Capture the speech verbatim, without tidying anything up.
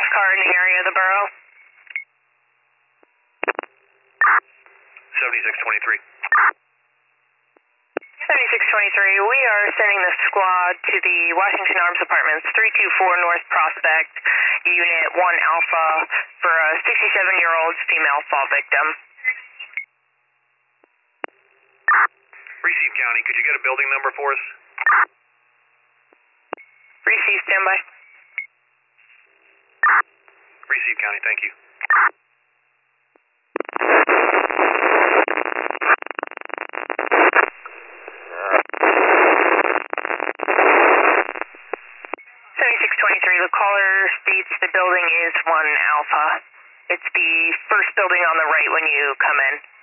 car in the area of the borough? seventy-six twenty-three. seventy-six twenty-three, we are sending the squad to the Washington Arms Apartments, three two four North Prospect, Unit one Alpha, for a sixty-seven-year-old female fall victim. Receive County, could you get a building number for us? Receive, standby. Receive County, thank you. seventy-six twenty-three, the caller states the building is one Alpha. It's the first building on the right when you come in.